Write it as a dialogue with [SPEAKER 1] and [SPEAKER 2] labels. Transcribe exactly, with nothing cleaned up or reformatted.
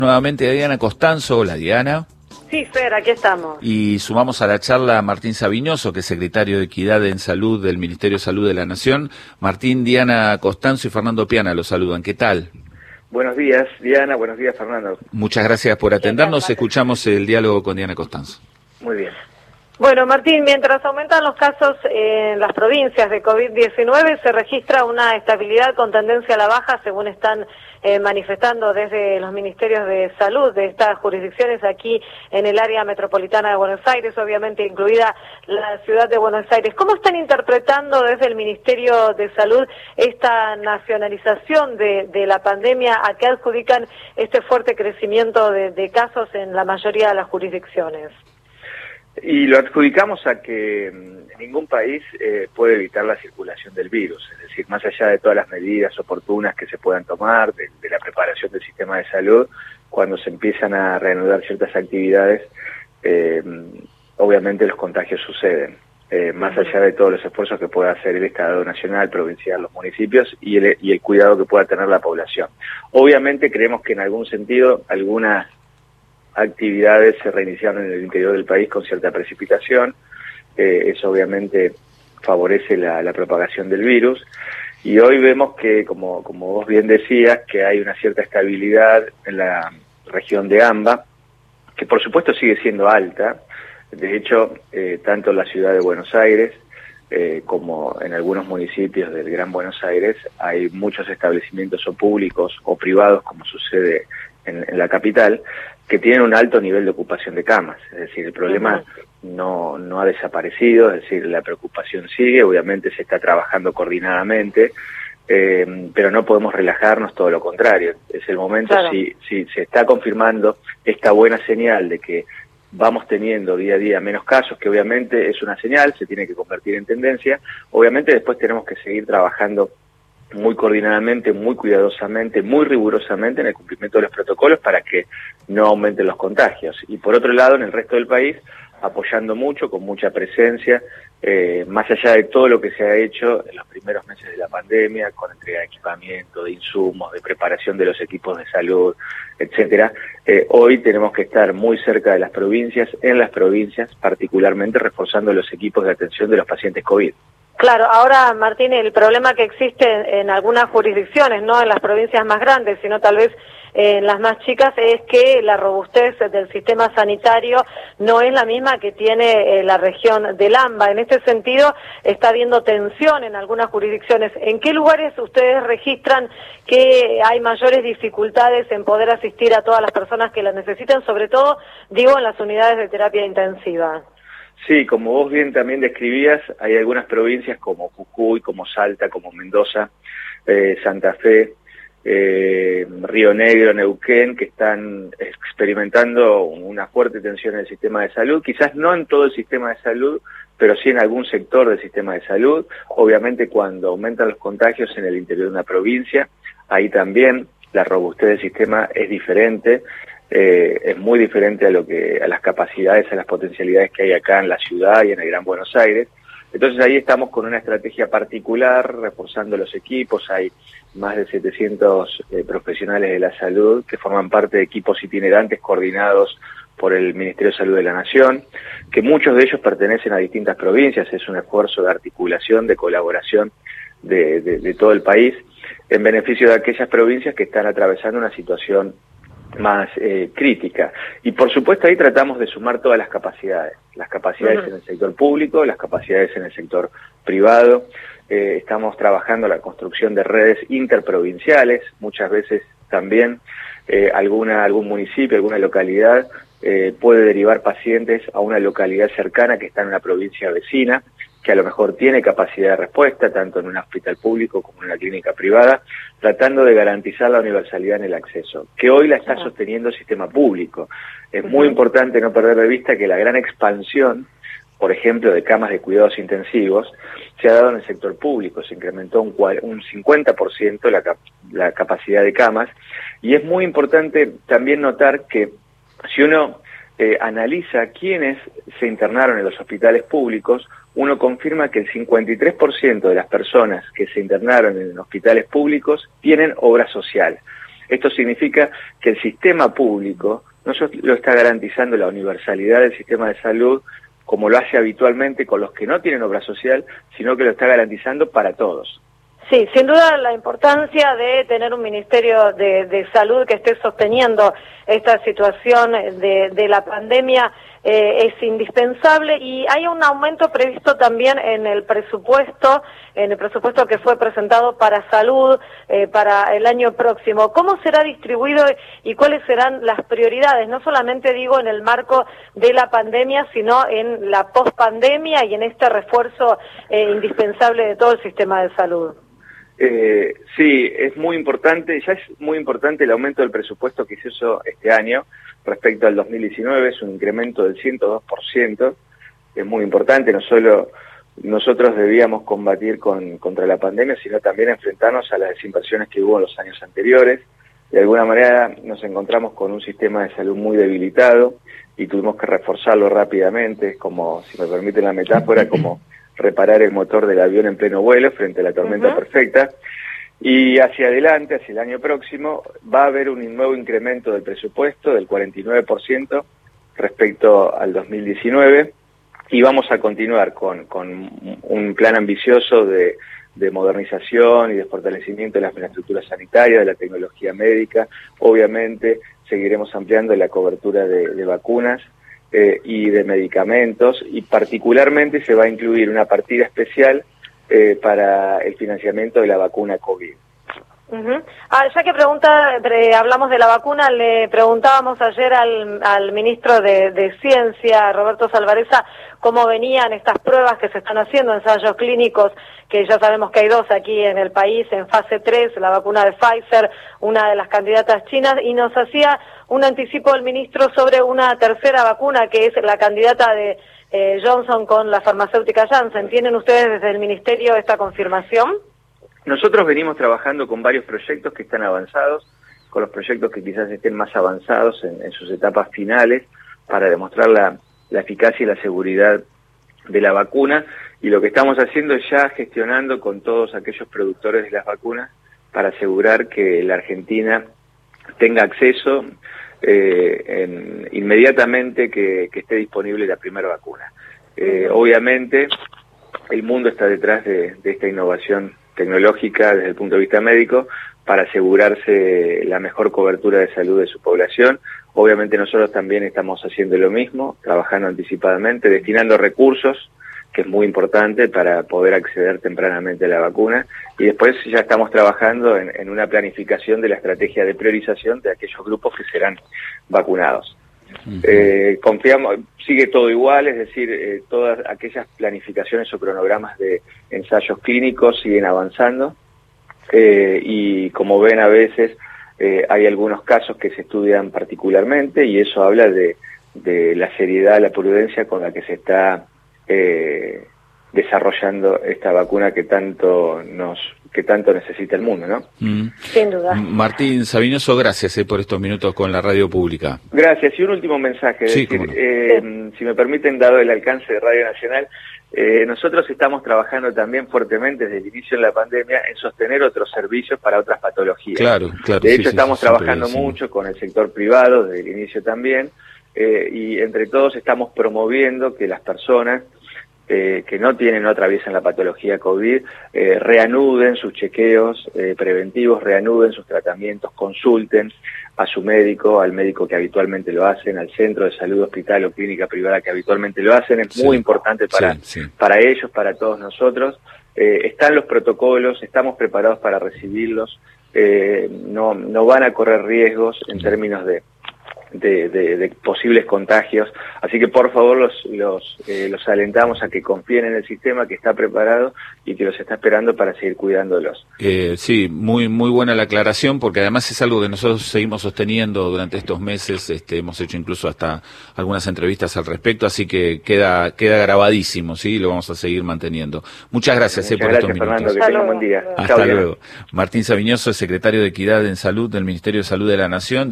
[SPEAKER 1] Nuevamente a Diana Costanzo. Hola, Diana.
[SPEAKER 2] Sí, Fer, aquí estamos.
[SPEAKER 1] Y sumamos a la charla a Martín Sabiñoso, que es secretario de Equidad en Salud del Ministerio de Salud de la Nación. Martín, Diana Costanzo y Fernando Piana los saludan. ¿Qué tal?
[SPEAKER 3] Buenos días, Diana. Buenos días, Fernando.
[SPEAKER 1] Muchas gracias por atendernos. Escuchamos el diálogo con Diana Costanzo.
[SPEAKER 3] Muy bien.
[SPEAKER 2] Bueno, Martín, mientras aumentan los casos en las provincias de COVID diecinueve, se registra una estabilidad con tendencia a la baja, según están eh, manifestando desde los ministerios de salud de estas jurisdicciones aquí en el área metropolitana de Buenos Aires, obviamente incluida la ciudad de Buenos Aires. ¿Cómo están interpretando desde el Ministerio de Salud esta nacionalización de, de la pandemia? ¿A qué adjudican este fuerte crecimiento de, de casos en la mayoría de las jurisdicciones?
[SPEAKER 3] Y lo adjudicamos a que ningún país eh, puede evitar la circulación del virus, es decir, más allá de todas las medidas oportunas que se puedan tomar, de, de la preparación del sistema de salud, cuando se empiezan a reanudar ciertas actividades, eh, obviamente los contagios suceden, eh, más allá de todos los esfuerzos que pueda hacer el Estado nacional, provincial, los municipios y el, y el cuidado que pueda tener la población. Obviamente creemos que en algún sentido algunas actividades se reiniciaron en el interior del país con cierta precipitación, eh, eso obviamente favorece la, la propagación del virus, y hoy vemos que, como, como vos bien decías, que hay una cierta estabilidad en la región de AMBA, que por supuesto sigue siendo alta. De hecho, eh, tanto en la ciudad de Buenos Aires eh, como en algunos municipios del Gran Buenos Aires hay muchos establecimientos o públicos o privados, como sucede en, en la capital, que tienen un alto nivel de ocupación de camas. Es decir, el problema uh-huh. no, no ha desaparecido, es decir, la preocupación sigue, obviamente se está trabajando coordinadamente, eh, pero no podemos relajarnos, todo lo contrario. Es el momento, claro. si, si se está confirmando esta buena señal de que vamos teniendo día a día menos casos, que obviamente es una señal, se tiene que convertir en tendencia, obviamente después tenemos que seguir trabajando muy coordinadamente, muy cuidadosamente, muy rigurosamente en el cumplimiento de los protocolos para que no aumenten los contagios. Y por otro lado, en el resto del país, apoyando mucho, con mucha presencia, eh, más allá de todo lo que se ha hecho en los primeros meses de la pandemia, con entrega de equipamiento, de insumos, de preparación de los equipos de salud, etcétera, eh, hoy tenemos que estar muy cerca de las provincias, en las provincias, particularmente reforzando los equipos de atención de los pacientes COVID.
[SPEAKER 2] Claro, ahora, Martín, el problema que existe en, en algunas jurisdicciones, no en las provincias más grandes, sino tal vez en las más chicas, es que la robustez del sistema sanitario no es la misma que tiene eh, la región del AMBA. En este sentido, está habiendo tensión en algunas jurisdicciones. ¿En qué lugares ustedes registran que hay mayores dificultades en poder asistir a todas las personas que las necesitan, sobre todo, digo, en las unidades de terapia intensiva?
[SPEAKER 3] Sí, como vos bien también describías, hay algunas provincias como Jujuy, como Salta, como Mendoza, eh, Santa Fe, eh, Río Negro, Neuquén, que están experimentando una fuerte tensión en el sistema de salud, quizás no en todo el sistema de salud, pero sí en algún sector del sistema de salud. Obviamente cuando aumentan los contagios en el interior de una provincia, ahí también la robustez del sistema es diferente. Eh, es muy diferente a lo que a las capacidades, a las potencialidades que hay acá en la ciudad y en el Gran Buenos Aires. Entonces ahí estamos con una estrategia particular, reforzando los equipos. Hay más de setecientos eh, profesionales de la salud que forman parte de equipos itinerantes coordinados por el Ministerio de Salud de la Nación, que muchos de ellos pertenecen a distintas provincias. Es un esfuerzo de articulación, de colaboración de, de, de todo el país, en beneficio de aquellas provincias que están atravesando una situación más eh, crítica. Y por supuesto ahí tratamos de sumar todas las capacidades, las capacidades uh-huh. en el sector público, las capacidades en el sector privado. Eh, estamos trabajando la construcción de redes interprovinciales, muchas veces también eh, alguna algún municipio, alguna localidad eh, puede derivar pacientes a una localidad cercana que está en una provincia vecina, que a lo mejor tiene capacidad de respuesta, tanto en un hospital público como en una clínica privada, tratando de garantizar la universalidad en el acceso, que hoy la está sosteniendo el sistema público. Es muy importante no perder de vista que la gran expansión, por ejemplo, de camas de cuidados intensivos, se ha dado en el sector público, se incrementó un, un cincuenta por ciento la, cap la capacidad de camas, y es muy importante también notar que si uno eh, analiza quiénes se internaron en los hospitales públicos, uno confirma que el cincuenta y tres por ciento de las personas que se internaron en hospitales públicos tienen obra social. Esto significa que el sistema público no solo está garantizando la universalidad del sistema de salud, como lo hace habitualmente con los que no tienen obra social, sino que lo está garantizando para todos.
[SPEAKER 2] Sí, sin duda la importancia de tener un Ministerio de, de Salud que esté sosteniendo esta situación de, de la pandemia eh, es indispensable, y hay un aumento previsto también en el presupuesto, en el presupuesto que fue presentado para salud eh, para el año próximo. ¿Cómo será distribuido y cuáles serán las prioridades? No solamente digo en el marco de la pandemia, sino en la pospandemia y en este refuerzo eh, indispensable de todo el sistema de salud.
[SPEAKER 3] Eh, sí, es muy importante, ya es muy importante el aumento del presupuesto que se hizo este año respecto al dos mil diecinueve, es un incremento del ciento dos por ciento, es muy importante, no solo nosotros debíamos combatir con, contra la pandemia, sino también enfrentarnos a las desinversiones que hubo en los años anteriores. De alguna manera nos encontramos con un sistema de salud muy debilitado y tuvimos que reforzarlo rápidamente, como, si me permiten la metáfora, como reparar el motor del avión en pleno vuelo frente a la tormenta uh-huh. perfecta. Y hacia adelante, hacia el año próximo, va a haber un nuevo incremento del presupuesto del cuarenta y nueve por ciento respecto al dos mil diecinueve, y vamos a continuar con, con un plan ambicioso de, de modernización y de fortalecimiento de la infraestructura sanitaria, de la tecnología médica. Obviamente seguiremos ampliando la cobertura de, de vacunas Eh, y de medicamentos, y particularmente se va a incluir una partida especial eh, para el financiamiento de la vacuna COVID.
[SPEAKER 2] Uh-huh. Ah, ya que pregunta, eh, hablamos de la vacuna, le preguntábamos ayer al, al ministro de, de Ciencia, Roberto Salvarezza, cómo venían estas pruebas que se están haciendo, ensayos clínicos, que ya sabemos que hay dos aquí en el país, en fase tres, la vacuna de Pfizer, una de las candidatas chinas, y nos hacía un anticipo el ministro sobre una tercera vacuna, que es la candidata de eh, Johnson con la farmacéutica Janssen. ¿Tienen ustedes desde el ministerio esta confirmación?
[SPEAKER 3] Nosotros venimos trabajando con varios proyectos que están avanzados, con los proyectos que quizás estén más avanzados en, en sus etapas finales, para demostrar la, la eficacia y la seguridad de la vacuna, y lo que estamos haciendo es ya gestionando con todos aquellos productores de las vacunas para asegurar que la Argentina tenga acceso eh, en, inmediatamente que, que esté disponible la primera vacuna. Eh, obviamente el mundo está detrás de, de esta innovación tecnológica desde el punto de vista médico para asegurarse la mejor cobertura de salud de su población. Obviamente nosotros también estamos haciendo lo mismo, trabajando anticipadamente, destinando recursos, que es muy importante para poder acceder tempranamente a la vacuna, y después ya estamos trabajando en, en una planificación de la estrategia de priorización de aquellos grupos que serán vacunados. Uh-huh. Eh, confiamos, sigue todo igual, es decir, eh, todas aquellas planificaciones o cronogramas de ensayos clínicos siguen avanzando, eh, y como ven a veces eh, hay algunos casos que se estudian particularmente, y eso habla de, de la seriedad, la prudencia con la que se está eh, desarrollando esta vacuna que tanto nos que tanto necesita el mundo, ¿no?
[SPEAKER 1] Mm.
[SPEAKER 2] Sin duda.
[SPEAKER 1] Martín Savignoso, gracias eh, por estos minutos con la radio pública.
[SPEAKER 3] Gracias. Y un último mensaje.
[SPEAKER 1] Sí,
[SPEAKER 3] decir,
[SPEAKER 1] no.
[SPEAKER 3] eh, sí. Si me permiten, dado el alcance de Radio Nacional, eh, nosotros estamos trabajando también fuertemente desde el inicio de la pandemia en sostener otros servicios para otras patologías.
[SPEAKER 1] Claro, claro.
[SPEAKER 3] De hecho,
[SPEAKER 1] sí,
[SPEAKER 3] estamos
[SPEAKER 1] sí,
[SPEAKER 3] trabajando
[SPEAKER 1] siempre,
[SPEAKER 3] mucho sí. con el sector privado desde el inicio también, eh, y entre todos estamos promoviendo que las personas Eh, que no tienen o atraviesan la patología COVID, eh, reanuden sus chequeos eh, preventivos, reanuden sus tratamientos, consulten a su médico, al médico que habitualmente lo hacen, al centro de salud, hospital o clínica privada que habitualmente lo hacen. Es sí. muy importante para, sí, sí. para ellos, para todos nosotros. Eh, están los protocolos, estamos preparados para recibirlos, eh, no, no van a correr riesgos en términos de De, de, de posibles contagios, así que por favor los los, eh, los alentamos a que confíen en el sistema que está preparado y que los está esperando para seguir cuidándolos.
[SPEAKER 1] Eh, sí, muy muy buena la aclaración, porque además es algo que nosotros seguimos sosteniendo durante estos meses, este, hemos hecho incluso hasta algunas entrevistas al respecto, así que queda queda grabadísimo, sí, lo vamos a seguir manteniendo. Muchas gracias
[SPEAKER 3] Muchas
[SPEAKER 1] eh, por
[SPEAKER 3] gracias,
[SPEAKER 1] estos
[SPEAKER 3] Fernando,
[SPEAKER 1] minutos.
[SPEAKER 3] que tenga un buen día.
[SPEAKER 1] Hasta
[SPEAKER 3] Chau,
[SPEAKER 1] luego. Martín Savignoso, secretario de Equidad en Salud del Ministerio de Salud de la Nación.